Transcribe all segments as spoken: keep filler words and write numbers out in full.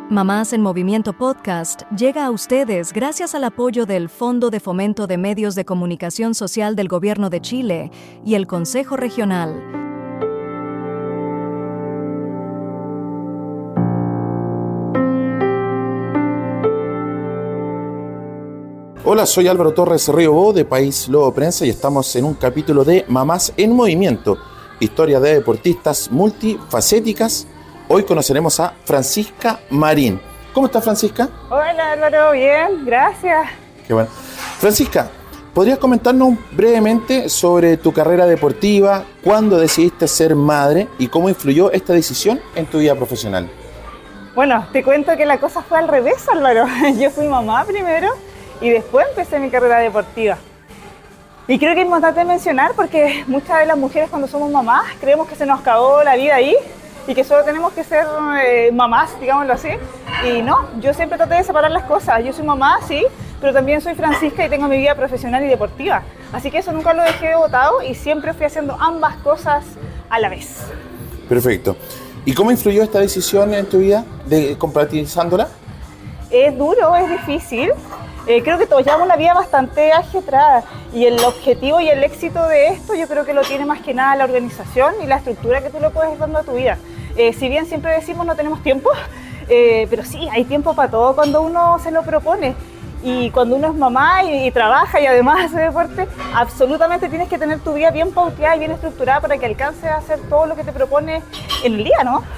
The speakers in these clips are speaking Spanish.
Mamás en Movimiento Podcast llega a ustedes gracias al apoyo del Fondo de Fomento de Medios de Comunicación Social del Gobierno de Chile y el Consejo Regional. Hola, soy Álvaro Torres Riobó de País Lobo Prensa y estamos en un capítulo de Mamás en Movimiento, historia de deportistas multifacéticas. Hoy conoceremos a Francisca Marín. ¿Cómo estás, Francisca? Hola, Álvaro, bien, gracias. Qué bueno. Francisca, ¿podrías comentarnos brevemente sobre tu carrera deportiva, cuándo decidiste ser madre y cómo influyó esta decisión en tu vida profesional? Bueno, te cuento que la cosa fue al revés, Álvaro. Yo fui mamá primero y después empecé mi carrera deportiva. Y creo que es importante mencionar porque muchas de las mujeres cuando somos mamás creemos que se nos acabó la vida ahí y que solo tenemos que ser eh, mamás, digámoslo así. Y no, yo siempre traté de separar las cosas. Yo soy mamá, sí, pero también soy Francisca y tengo mi vida profesional y deportiva. Así que eso nunca lo dejé de botado y siempre fui haciendo ambas cosas a la vez. Perfecto. ¿Y cómo influyó esta decisión en tu vida, de compatibilizándola? Es duro, es difícil. Eh, creo que todos llevamos una vida bastante ajetreada y el objetivo y el éxito de esto yo creo que lo tiene más que nada la organización y la estructura que tú le puedes dando a tu vida. Eh, si bien siempre decimos no tenemos tiempo, eh, pero sí, hay tiempo para todo cuando uno se lo propone. Y cuando uno es mamá y, y trabaja y además hace deporte, absolutamente tienes que tener tu vida bien pauteada y bien estructurada para que alcances a hacer todo lo que te propone en el día, ¿no?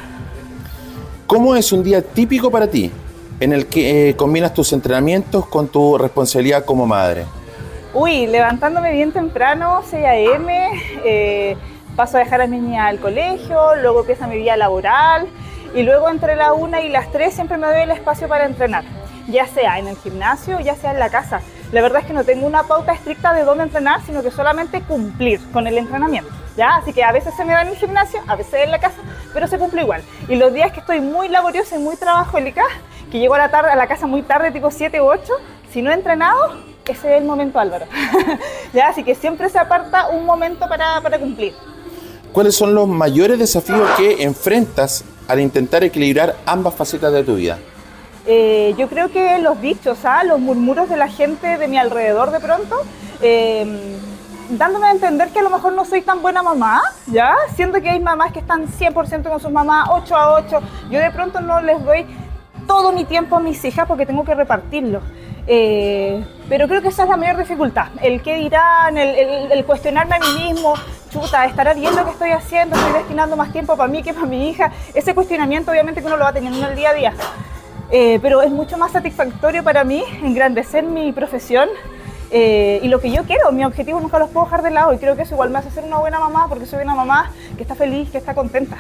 ¿Cómo es un día típico para ti en el que eh, combinas tus entrenamientos con tu responsabilidad como madre? Uy, levantándome bien temprano, seis a eme, eh, paso a dejar a mi niña al colegio, luego empieza mi vida laboral y luego entre la una y las tres siempre me doy el espacio para entrenar, ya sea en el gimnasio, ya sea en la casa. La verdad es que no tengo una pauta estricta de dónde entrenar, sino que solamente cumplir con el entrenamiento, ¿ya? Así que a veces se me da en el gimnasio, a veces en la casa, pero se cumple igual. Y los días que estoy muy laboriosa y muy trabajólica, que llego a la, tarde, a la casa muy tarde, tipo siete u ocho, si no he entrenado, ese es el momento, Álvaro. ¿Ya? Así que siempre se aparta un momento para, para cumplir. ¿Cuáles son los mayores desafíos que enfrentas al intentar equilibrar ambas facetas de tu vida? Eh, yo creo que los dichos, ¿ah? Los murmuros de la gente de mi alrededor de pronto, eh, dándome a entender que a lo mejor no soy tan buena mamá, ¿ya? Siento que hay mamás que están cien por ciento con sus mamás, ocho a ocho. Yo de pronto no les doy todo mi tiempo a mis hijas porque tengo que repartirlo. Eh, pero creo que esa es la mayor dificultad, el qué dirán, el, el, el cuestionarme a mí mismo, chuta, ¿estará bien lo que estoy haciendo? Estoy destinando más tiempo para mí que para mi hija. Ese cuestionamiento obviamente que uno lo va teniendo en el día a día. Eh, pero es mucho más satisfactorio para mí engrandecer mi profesión eh, y lo que yo quiero, mis objetivos nunca los puedo dejar de lado y creo que eso igual me hace ser una buena mamá porque soy una mamá que está feliz, que está contenta.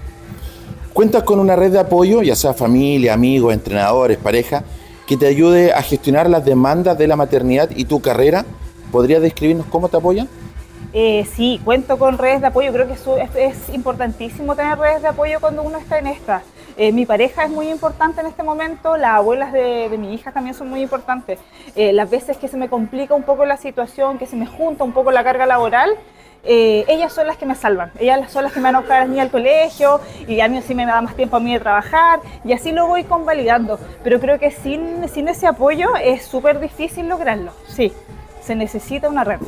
¿Cuentas con una red de apoyo, ya sea familia, amigos, entrenadores, pareja, que te ayude a gestionar las demandas de la maternidad y tu carrera? ¿Podrías describirnos cómo te apoyan? Eh, sí, cuento con redes de apoyo, creo que eso es, es importantísimo tener redes de apoyo cuando uno está en esta. Eh, mi pareja es muy importante en este momento, las abuelas de, de mi hija también son muy importantes. Eh, las veces que se me complica un poco la situación, que se me junta un poco la carga laboral, eh, ellas son las que me salvan, ellas son las que me van a buscar a las niñas al colegio y a mí sí me da más tiempo a mí de trabajar y así lo voy convalidando. Pero creo que sin, sin ese apoyo es súper difícil lograrlo, sí, se necesita una red.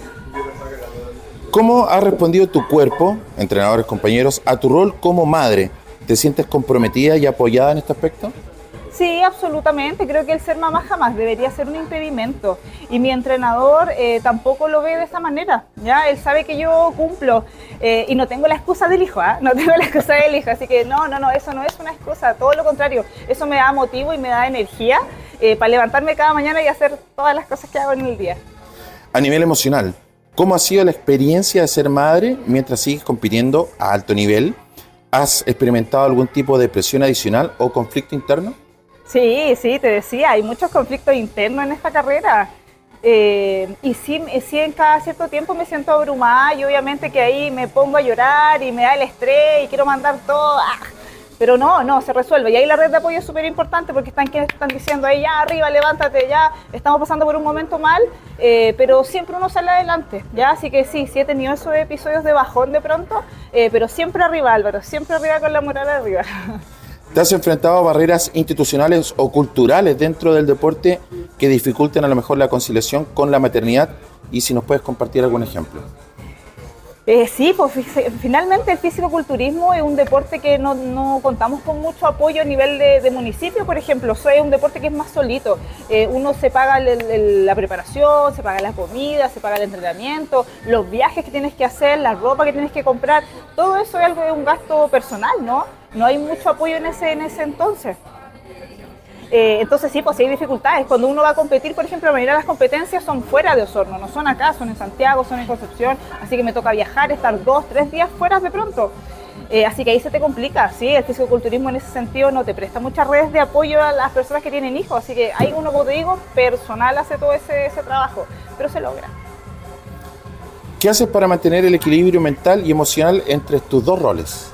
¿Cómo ha respondido tu cuerpo, entrenadores, compañeros, a tu rol como madre? ¿Te sientes comprometida y apoyada en este aspecto? Sí, absolutamente. Creo que el ser mamá jamás debería ser un impedimento. Y mi entrenador eh, tampoco lo ve de esa manera, ¿ya? Él sabe que yo cumplo eh, y no tengo la excusa del hijo, ¿eh? No tengo la excusa del hijo. Así que no, no, no, eso no es una excusa. Todo lo contrario. Eso me da motivo y me da energía eh, para levantarme cada mañana y hacer todas las cosas que hago en el día. A nivel emocional, ¿cómo ha sido la experiencia de ser madre mientras sigues compitiendo a alto nivel? ¿Has experimentado algún tipo de presión adicional o conflicto interno? Sí, sí, te decía, hay muchos conflictos internos en esta carrera. Eh, y sí, sí, en cada cierto tiempo me siento abrumada y obviamente que ahí me pongo a llorar y me da el estrés y quiero mandar todo. ¡Ah! Pero no, no, se resuelve. Y ahí la red de apoyo es súper importante porque están quienes están diciendo ahí, ya arriba, levántate, ya estamos pasando por un momento mal, eh, pero siempre uno sale adelante, ¿ya? Así que sí, sí he tenido esos episodios de bajón de pronto, eh, pero siempre arriba, Álvaro, siempre arriba con la moral arriba. ¿Te has enfrentado a barreras institucionales o culturales dentro del deporte que dificulten a lo mejor la conciliación con la maternidad? Y si nos puedes compartir algún ejemplo. Eh, sí, pues finalmente el fisicoculturismo es un deporte que no, no contamos con mucho apoyo a nivel de, de municipio, por ejemplo. Eso es un deporte que es más solito. Eh, uno se paga el, el, la preparación, se paga la comida, se paga el entrenamiento, los viajes que tienes que hacer, la ropa que tienes que comprar. Todo eso es algo de un gasto personal, ¿no? No hay mucho apoyo en ese, en ese entonces. Eh, entonces sí, pues sí hay dificultades. Cuando uno va a competir, por ejemplo, la mayoría de las competencias son fuera de Osorno, no son acá, son en Santiago, son en Concepción, así que me toca viajar, estar dos, tres días fuera de pronto. Eh, así que ahí se te complica, sí, el fisicoculturismo en ese sentido no te presta muchas redes de apoyo a las personas que tienen hijos, así que hay uno, como te digo, personal hace todo ese, ese trabajo, pero se logra. ¿Qué haces para mantener el equilibrio mental y emocional entre tus dos roles?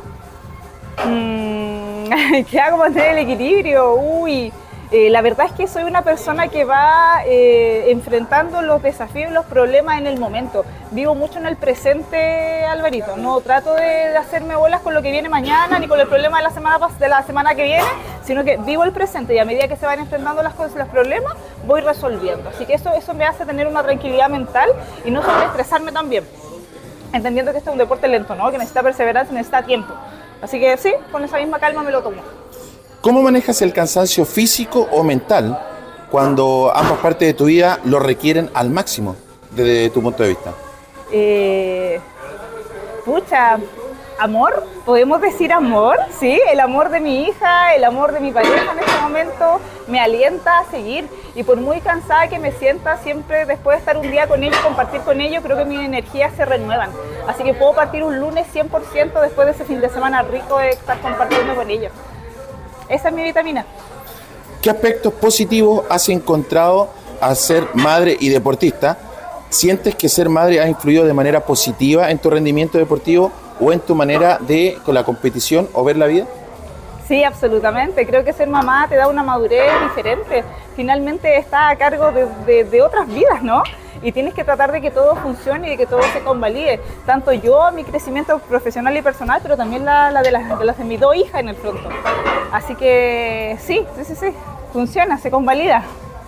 Mm. ¿Qué hago para mantener el equilibrio? Uy, eh, la verdad es que soy una persona que va eh, enfrentando los desafíos y los problemas en el momento. Vivo mucho en el presente, Alvarito. No trato de, de hacerme bolas con lo que viene mañana ni con el problema de la semana de la semana que viene, sino que vivo el presente y a medida que se van enfrentando las cosas y los problemas, voy resolviendo. Así que eso, eso me hace tener una tranquilidad mental y no sobreestresarme también. Entendiendo que este es un deporte lento, ¿no? Que necesita perseverancia, necesita tiempo. Así que sí, con esa misma calma me lo tomo. ¿Cómo manejas el cansancio físico o mental cuando ambas partes de tu vida lo requieren al máximo, desde tu punto de vista? Eh, pucha, amor, podemos decir amor, sí, el amor de mi hija, el amor de mi pareja en este momento me alienta a seguir. Y por muy cansada que me sienta, siempre después de estar un día con ellos, compartir con ellos, creo que mis energías se renuevan. Así que puedo partir un lunes cien por ciento después de ese fin de semana rico de estar compartiendo con ellos. Esa es mi vitamina. ¿Qué aspectos positivos has encontrado al ser madre y deportista? ¿Sientes que ser madre ha influido de manera positiva en tu rendimiento deportivo o en tu manera de con la competición o ver la vida? Sí, absolutamente. Creo que ser mamá te da una madurez diferente. Finalmente estás a cargo de, de, de otras vidas, ¿no? Y tienes que tratar de que todo funcione y de que todo se convalide. Tanto yo, mi crecimiento profesional y personal, pero también la, la de, las, de las de mis dos hijas en el pronto. Así que sí, sí, sí, sí. Funciona, se convalida.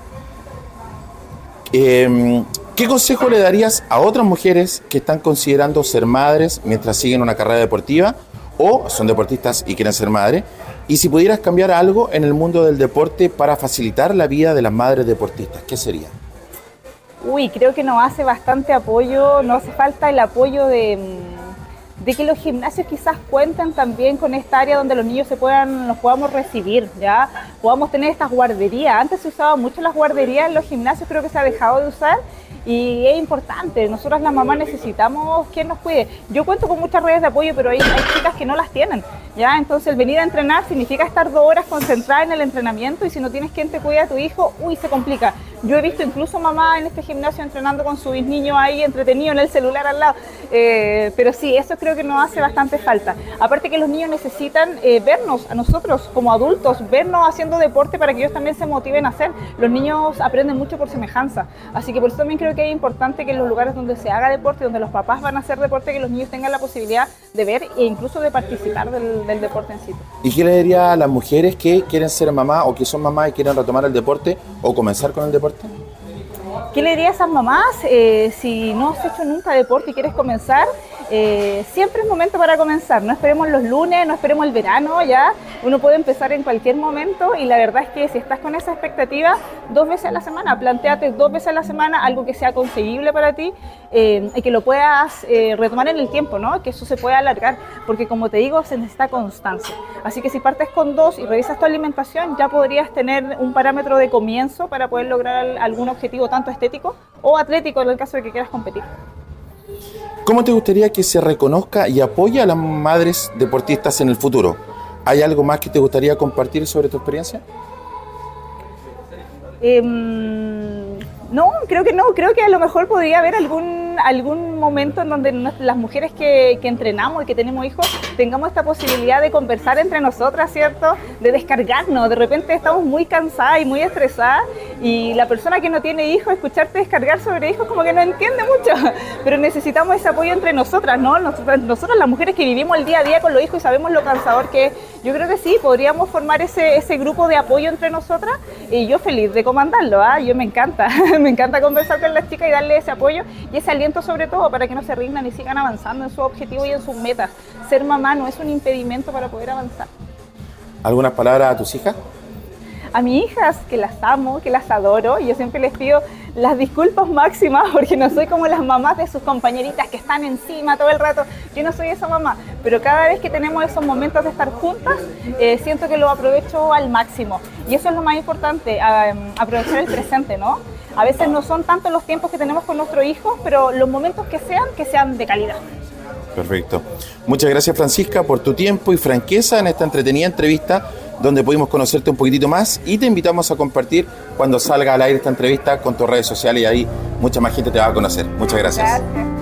Eh, ¿Qué consejo le darías a otras mujeres que están considerando ser madres mientras siguen una carrera deportiva o son deportistas y quieren ser madres? Y si pudieras cambiar algo en el mundo del deporte para facilitar la vida de las madres deportistas, ¿qué sería? Uy, creo que nos hace bastante apoyo, nos hace falta el apoyo de, de que los gimnasios quizás cuenten también con esta área donde los niños se puedan, los podamos recibir, ¿ya? Podamos tener estas guarderías. Antes se usaba mucho las guarderías en los gimnasios, creo que se ha dejado de usar. Y es importante, nosotras las mamás necesitamos quien nos cuide. Yo cuento con muchas redes de apoyo, pero hay, hay chicas que no las tienen, ¿ya? Entonces el venir a entrenar significa estar dos horas concentrada en el entrenamiento y si no tienes quien te cuide a tu hijo, uy, se complica. Yo he visto incluso mamá en este gimnasio entrenando con su niño ahí entretenido en el celular al lado. Eh, pero sí, eso creo que nos hace bastante falta. Aparte que los niños necesitan eh, vernos, a nosotros como adultos, vernos haciendo deporte para que ellos también se motiven a hacer. Los niños aprenden mucho por semejanza, así que por eso también creo que es importante que en los lugares donde se haga deporte, donde los papás van a hacer deporte, que los niños tengan la posibilidad de ver e incluso de participar del, del deporte en sí. ¿Y qué le diría a las mujeres que quieren ser mamá o que son mamás y quieren retomar el deporte o comenzar con el deporte? ¿Qué le diría a esas mamás? Eh, si no has hecho nunca deporte y quieres comenzar, eh, siempre es momento para comenzar. No esperemos los lunes, no esperemos el verano, ya. Uno puede empezar en cualquier momento y la verdad es que si estás con esa expectativa, dos veces a la semana, plantéate dos veces a la semana algo que sea conseguible para ti eh, y que lo puedas eh, retomar en el tiempo, ¿no? Que eso se pueda alargar, porque como te digo, se necesita constancia. Así que si partes con dos y revisas tu alimentación, ya podrías tener un parámetro de comienzo para poder lograr algún objetivo tanto estético o atlético en el caso de que quieras competir. ¿Cómo te gustaría que se reconozca y apoye a las madres deportistas en el futuro? ¿Hay algo más que te gustaría compartir sobre tu experiencia? Eh, no, creo que no. Creo que a lo mejor podría haber algún, algún momento en donde las mujeres que, que entrenamos y que tenemos hijos tengamos esta posibilidad de conversar entre nosotras, ¿cierto? De descargarnos. De repente estamos muy cansadas y muy estresadas y la persona que no tiene hijos, escucharte descargar sobre hijos como que no entiende mucho. Pero necesitamos ese apoyo entre nosotras, ¿no? Nosotras, nosotras las mujeres que vivimos el día a día con los hijos y sabemos lo cansador que es yo creo que sí, podríamos formar ese, ese grupo de apoyo entre nosotras y yo feliz de comandarlo, ¿eh? Yo me encanta, me encanta conversar con las chicas y darle ese apoyo y ese aliento sobre todo para que no se rindan y sigan avanzando en sus objetivos y en sus metas. Ser mamá no es un impedimento para poder avanzar. ¿Algunas palabras a tus hijas? A mis hijas, que las amo, que las adoro, y yo siempre les pido las disculpas máximas porque no soy como las mamás de sus compañeritas que están encima todo el rato. Yo no soy esa mamá, pero cada vez que tenemos esos momentos de estar juntas, eh, siento que lo aprovecho al máximo. Y eso es lo más importante, a, a aprovechar el presente, ¿no? A veces no son tantos los tiempos que tenemos con nuestros hijos, pero los momentos que sean, que sean de calidad. Perfecto. Muchas gracias, Francisca, por tu tiempo y franqueza en esta entretenida entrevista donde pudimos conocerte un poquitito más y te invitamos a compartir cuando salga al aire esta entrevista con tus redes sociales y ahí mucha más gente te va a conocer. Muchas gracias. Gracias.